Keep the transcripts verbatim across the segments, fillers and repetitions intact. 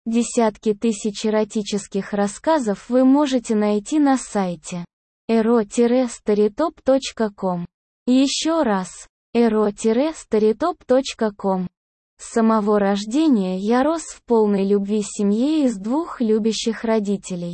Десятки тысяч эротических рассказов вы можете найти на сайте эро старитоп точка ком. Еще раз, эро старитоп точка ком. С самого рождения я рос в полной любви семье из двух любящих родителей.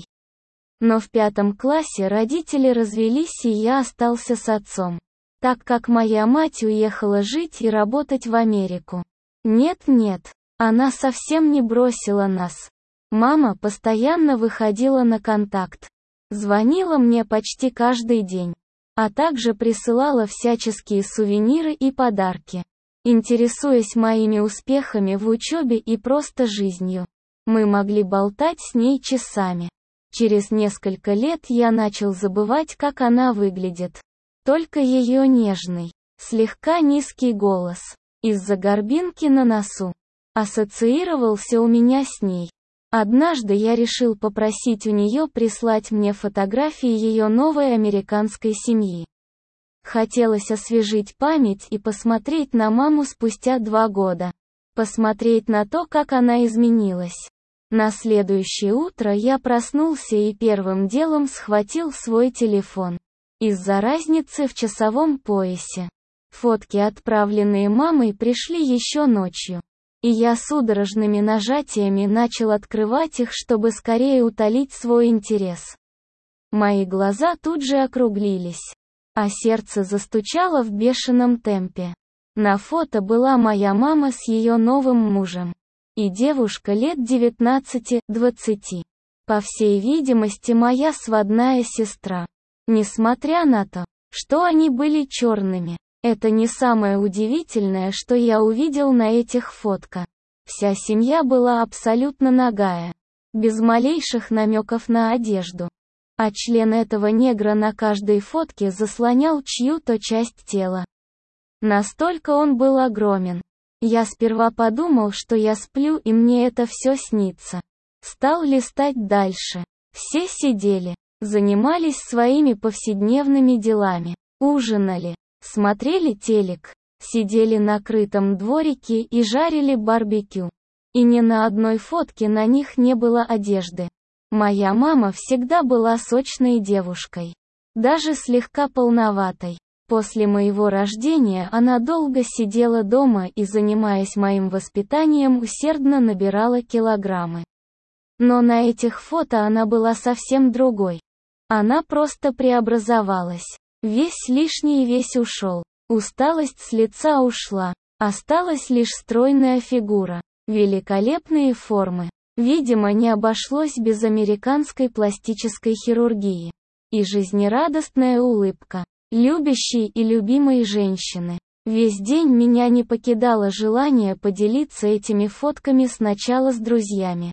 Но в пятом классе родители развелись, и я остался с отцом, так как моя мать уехала жить и работать в Америку. Нет-нет, она совсем не бросила нас. Мама постоянно выходила на контакт, звонила мне почти каждый день, а также присылала всяческие сувениры и подарки, интересуясь моими успехами в учебе и просто жизнью. Мы могли болтать с ней часами. Через несколько лет я начал забывать, как она выглядит. Только ее нежный, слегка низкий голос, из-за горбинки на носу, ассоциировался у меня с ней. Однажды я решил попросить у нее прислать мне фотографии ее новой американской семьи. Хотелось освежить память и посмотреть на маму спустя два года. Посмотреть на то, как она изменилась. На следующее утро я проснулся и первым делом схватил свой телефон. Из-за разницы в часовом поясе. Фотки, отправленные мамой, пришли еще ночью. И я судорожными нажатиями начал открывать их, чтобы скорее утолить свой интерес. Мои глаза тут же округлились, а сердце застучало в бешеном темпе. На фото была моя мама с ее новым мужем. И девушка лет девятнадцати-двадцати. По всей видимости, моя сводная сестра. Несмотря на то, что они были черными, это не самое удивительное, что я увидел на этих фотках. Вся семья была абсолютно нагая, без малейших намеков на одежду. А член этого негра на каждой фотке заслонял чью-то часть тела. Настолько он был огромен. Я сперва подумал, что я сплю и мне это все снится. Стал листать дальше. Все сидели, занимались своими повседневными делами, ужинали, смотрели телек, сидели на крытом дворике и жарили барбекю. И ни на одной фотке на них не было одежды. Моя мама всегда была сочной девушкой, даже слегка полноватой. После моего рождения она долго сидела дома и, занимаясь моим воспитанием, усердно набирала килограммы. Но на этих фото она была совсем другой. Она просто преобразовалась. Весь лишний весь ушел. Усталость с лица ушла. Осталась лишь стройная фигура. Великолепные формы. Видимо, не обошлось без американской пластической хирургии. И жизнерадостная улыбка. Любящей и любимой женщины. Весь день меня не покидало желание поделиться этими фотками сначала с друзьями,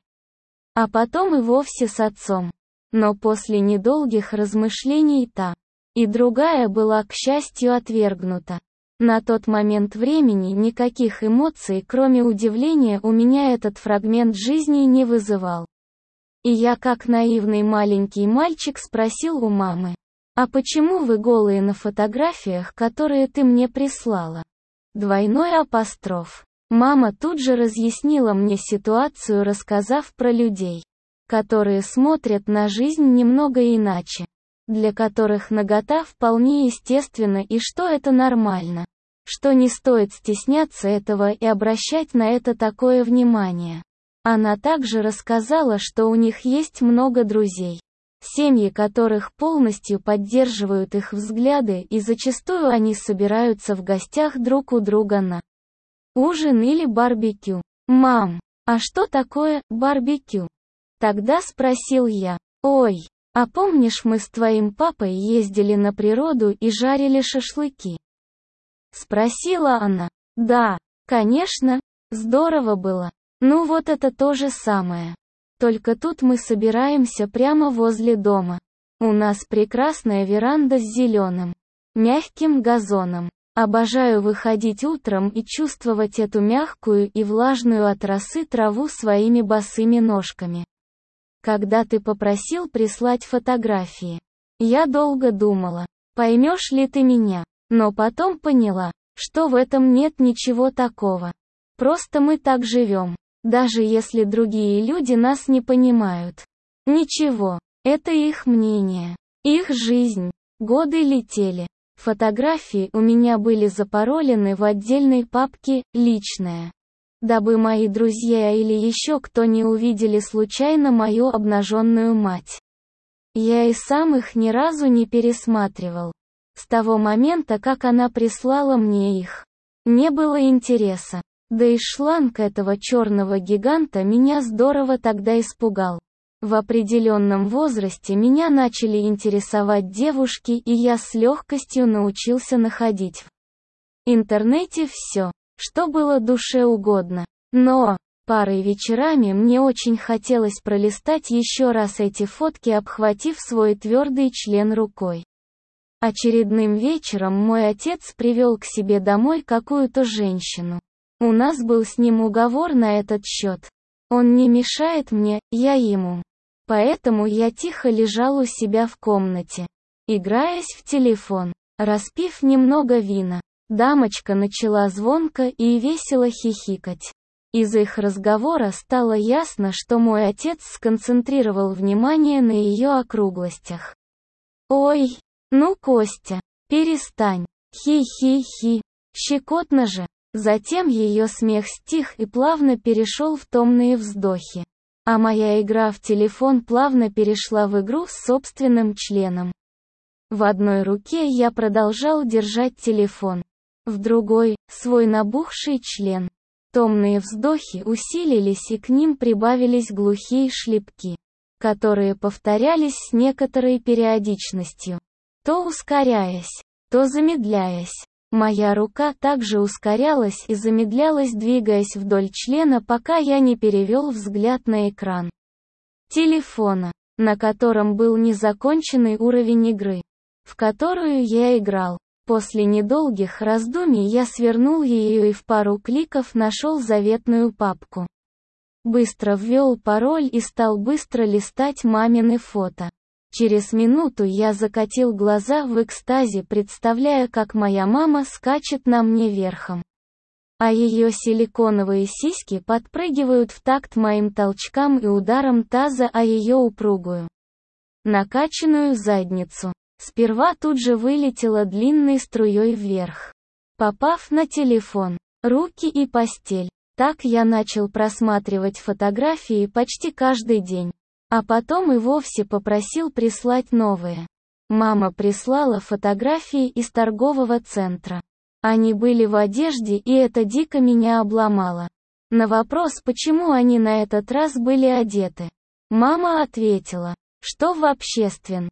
а потом и вовсе с отцом. Но после недолгих размышлений та и другая была, к счастью, отвергнута. На тот момент времени никаких эмоций, кроме удивления, у меня этот фрагмент жизни не вызывал. И я, как наивный маленький мальчик, спросил у мамы: «А почему вы голые на фотографиях, которые ты мне прислала?» Двойной апостроф. Мама тут же разъяснила мне ситуацию, рассказав про людей, которые смотрят на жизнь немного иначе, для которых нагота вполне естественна и что это нормально, что не стоит стесняться этого и обращать на это такое внимание. Она также рассказала, что у них есть много друзей, семьи которых полностью поддерживают их взгляды, и зачастую они собираются в гостях друг у друга на ужин или барбекю. «Мам, а что такое барбекю?» Тогда спросил я. «Ой, а помнишь, мы с твоим папой ездили на природу и жарили шашлыки?» Спросила она. «Да, конечно, здорово было. Ну вот это то же самое. Только тут мы собираемся прямо возле дома. У нас прекрасная веранда с зеленым, мягким газоном. Обожаю выходить утром и чувствовать эту мягкую и влажную от росы траву своими босыми ножками. Когда ты попросил прислать фотографии, я долго думала, поймешь ли ты меня, но потом поняла, что в этом нет ничего такого. Просто мы так живем. Даже если другие люди нас не понимают. Ничего, это их мнение, их жизнь. Годы летели. Фотографии у меня были запаролены в отдельной папке «Личное», дабы мои друзья или еще кто не увидели случайно мою обнаженную мать. Я и сам их ни разу не пересматривал. С того момента, как она прислала мне их, не было интереса. Да и шланг этого черного гиганта меня здорово тогда испугал. В определенном возрасте меня начали интересовать девушки, и я с легкостью научился находить в интернете все, что было душе угодно. Но, парой вечерами мне очень хотелось пролистать еще раз эти фотки, обхватив свой твердый член рукой. Очередным вечером мой отец привел к себе домой какую-то женщину. У нас был с ним уговор на этот счет. Он не мешает мне, я ему. Поэтому я тихо лежал у себя в комнате, играясь в телефон. Распив немного вина, дамочка начала звонко и весело хихикать. Из их разговора стало ясно, что мой отец сконцентрировал внимание на ее округлостях. «Ой, ну, Костя, перестань, хи-хи-хи, щекотно же». Затем ее смех стих и плавно перешел в томные вздохи. А моя игра в телефон плавно перешла в игру с собственным членом. В одной руке я продолжал держать телефон, в другой — свой набухший член. Томные вздохи усилились, и к ним прибавились глухие шлепки, которые повторялись с некоторой периодичностью, то ускоряясь, то замедляясь. Моя рука также ускорялась и замедлялась, двигаясь вдоль члена, пока я не перевел взгляд на экран телефона, на котором был незаконченный уровень игры, в которую я играл. После недолгих раздумий я свернул ее и в пару кликов нашел заветную папку. Быстро ввел пароль и стал быстро листать мамины фото. Через минуту я закатил глаза в экстазе, представляя, как моя мама скачет на мне верхом, а ее силиконовые сиськи подпрыгивают в такт моим толчкам и ударом таза о ее упругую, накачанную задницу. Сперва тут же вылетела длинной струей вверх, попав на телефон, руки и постель. Так я начал просматривать фотографии почти каждый день. А потом и вовсе попросил прислать новые. Мама прислала фотографии из торгового центра. Они были в одежде, и это дико меня обломало. На вопрос, почему они на этот раз были одеты, мама ответила, что в общественных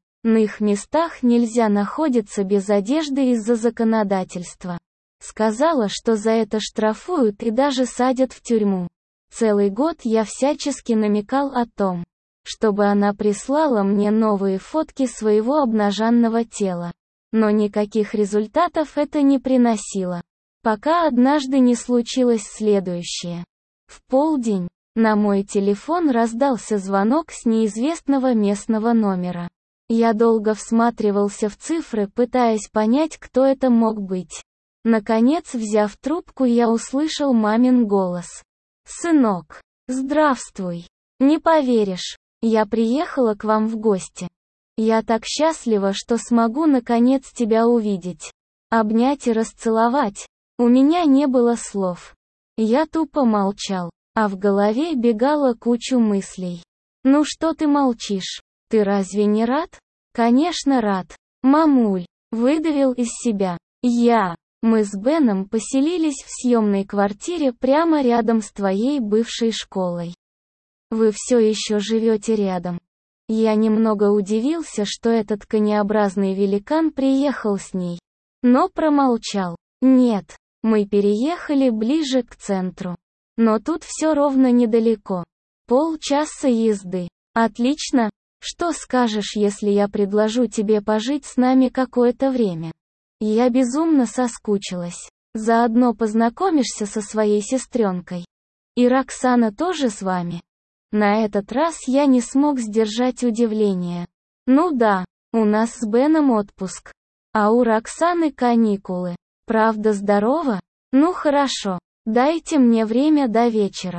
местах нельзя находиться без одежды из-за законодательства. Сказала, что за это штрафуют и даже садят в тюрьму. Целый год я всячески намекал о том, чтобы она прислала мне новые фотки своего обнаженного тела. Но никаких результатов это не приносило. Пока однажды не случилось следующее. В полдень на мой телефон раздался звонок с неизвестного местного номера. Я долго всматривался в цифры, пытаясь понять, кто это мог быть. Наконец, взяв трубку, я услышал мамин голос. «Сынок, здравствуй. Не поверишь. Я приехала к вам в гости. Я так счастлива, что смогу наконец тебя увидеть, обнять и расцеловать». У меня не было слов. Я тупо молчал, а в голове бегала кучу мыслей. «Ну что ты молчишь? Ты разве не рад?» «Конечно рад, мамуль», выдавил из себя я. Мы с Беном поселились в съемной квартире прямо рядом с твоей бывшей школой. Вы все еще живете рядом. Я немного удивился, что этот конеобразный великан приехал с ней, но промолчал. Нет, мы переехали ближе к центру. Но тут все ровно недалеко. Полчаса езды. Отлично. Что скажешь, если я предложу тебе пожить с нами какое-то время? Я безумно соскучилась. Заодно познакомишься со своей сестренкой. И Роксана тоже с вами? На этот раз я не смог сдержать удивление. Ну да, у нас с Беном отпуск. А у Роксаны каникулы. Правда здорово? Ну хорошо, дайте мне время до вечера.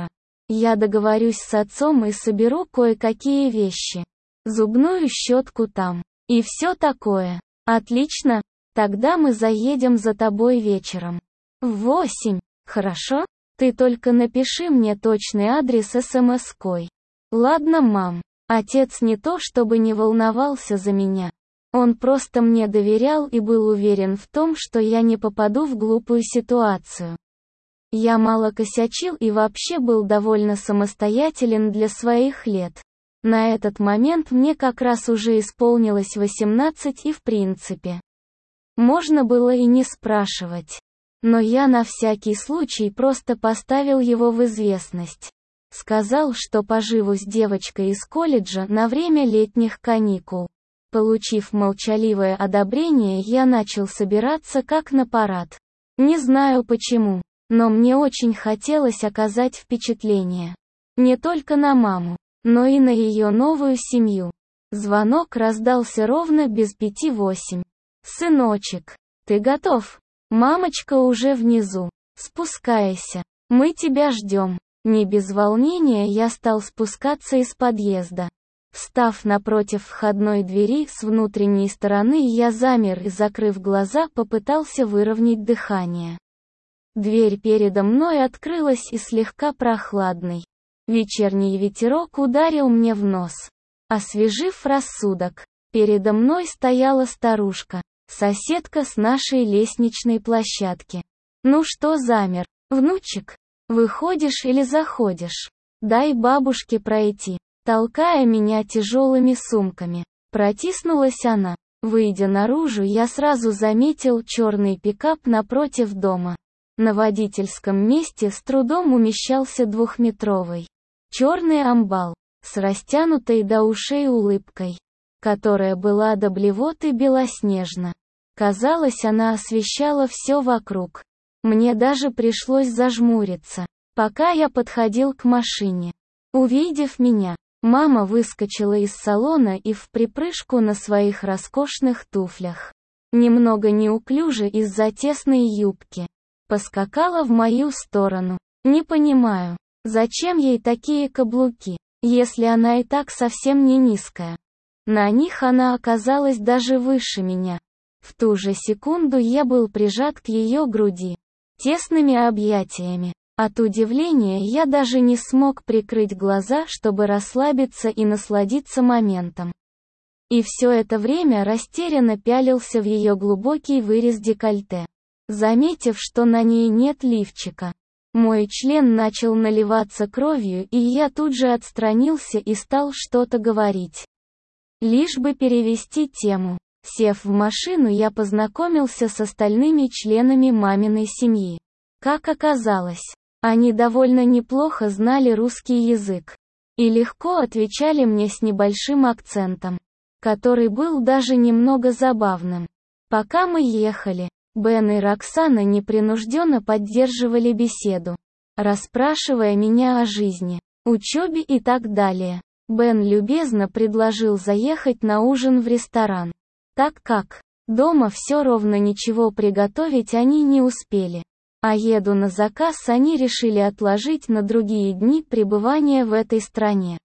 Я договорюсь с отцом и соберу кое-какие вещи. Зубную щетку там. И все такое. Отлично. Тогда мы заедем за тобой вечером. В восемь. Хорошо? Ты только напиши мне точный адрес смс-кой. Ладно, мам. Отец не то чтобы не волновался за меня. Он просто мне доверял и был уверен в том, что я не попаду в глупую ситуацию. Я мало косячил и вообще был довольно самостоятелен для своих лет. На этот момент мне как раз уже исполнилось восемнадцать и в принципе. Можно было и не спрашивать. Но я на всякий случай просто поставил его в известность. Сказал, что поживу с девочкой из колледжа на время летних каникул. Получив молчаливое одобрение, я начал собираться как на парад. Не знаю почему, но мне очень хотелось оказать впечатление. Не только на маму, но и на ее новую семью. Звонок раздался ровно без пяти восемь. «Сыночек, ты готов? Мамочка уже внизу. Спускайся. Мы тебя ждем». Не без волнения я стал спускаться из подъезда. Встав напротив входной двери с внутренней стороны, я замер и, закрыв глаза, попытался выровнять дыхание. Дверь передо мной открылась и слегка прохладный. Вечерний ветерок ударил мне в нос, освежив рассудок. Передо мной стояла старушка, соседка с нашей лестничной площадки. «Ну что замер, внучек? Выходишь или заходишь? Дай бабушке пройти». Толкая меня тяжелыми сумками, протиснулась она. Выйдя наружу, я сразу заметил черный пикап напротив дома. На водительском месте с трудом умещался двухметровый черный амбал, с растянутой до ушей улыбкой, которая была до блевоты белоснежна. Казалось, она освещала все вокруг. Мне даже пришлось зажмуриться, пока я подходил к машине. Увидев меня, мама выскочила из салона и вприпрыжку на своих роскошных туфлях, немного неуклюже из-за тесной юбки, поскакала в мою сторону. Не понимаю, зачем ей такие каблуки, если она и так совсем не низкая. На них она оказалась даже выше меня. В ту же секунду я был прижат к ее груди тесными объятиями. От удивления я даже не смог прикрыть глаза, чтобы расслабиться и насладиться моментом. И все это время растерянно пялился в ее глубокий вырез декольте, заметив, что на ней нет лифчика. Мой член начал наливаться кровью, и я тут же отстранился и стал что-то говорить, лишь бы перевести тему. Сев в машину, я познакомился с остальными членами маминой семьи. Как оказалось, они довольно неплохо знали русский язык и легко отвечали мне с небольшим акцентом, который был даже немного забавным. Пока мы ехали, Бен и Роксана непринужденно поддерживали беседу, расспрашивая меня о жизни, учебе и так далее. Бен любезно предложил заехать на ужин в ресторан, так как дома все ровно ничего приготовить они не успели. А еду на заказ они решили отложить на другие дни пребывания в этой стране.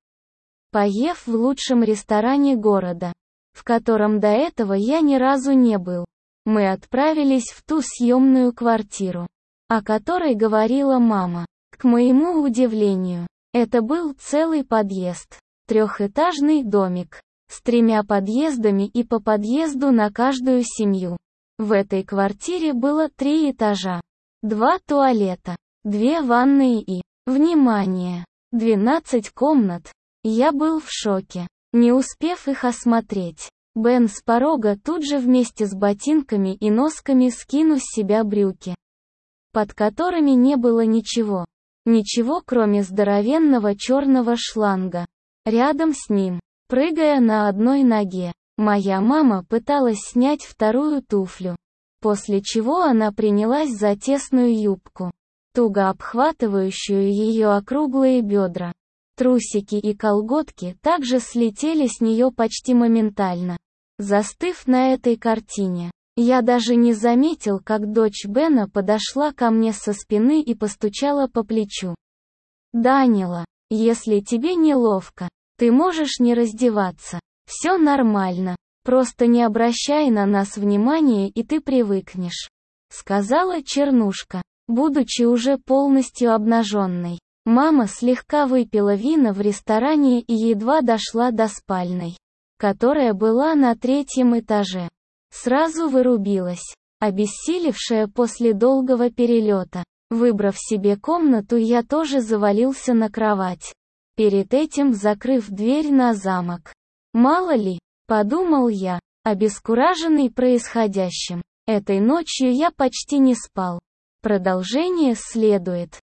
Поев в лучшем ресторане города, в котором до этого я ни разу не был, мы отправились в ту съемную квартиру, о которой говорила мама. К моему удивлению, это был целый подъезд, трехэтажный домик, с тремя подъездами и по подъезду на каждую семью. В этой квартире было три этажа. Два туалета, две ванные и, внимание, двенадцать комнат. Я был в шоке, не успев их осмотреть. Бен с порога тут же вместе с ботинками и носками скинул с себя брюки, под которыми не было ничего. Ничего, кроме здоровенного черного шланга. Рядом с ним, прыгая на одной ноге, моя мама пыталась снять вторую туфлю. После чего она принялась за тесную юбку, туго обхватывающую ее округлые бедра. Трусики и колготки также слетели с нее почти моментально. Застыв на этой картине, я даже не заметил, как дочь Бена подошла ко мне со спины и постучала по плечу. Данила, если тебе неловко, ты можешь не раздеваться. Все нормально. Просто не обращай на нас внимания, и ты привыкнешь. Сказала Чернушка, будучи уже полностью обнаженной. Мама слегка выпила вина в ресторане и едва дошла до спальной, которая была на третьем этаже. Сразу вырубилась, обессилевшая после долгого перелета. Выбрав себе комнату, я тоже завалился на кровать, перед этим закрыв дверь на замок. Мало ли, подумал я, обескураженный происходящим. Этой ночью я почти не спал. Продолжение следует.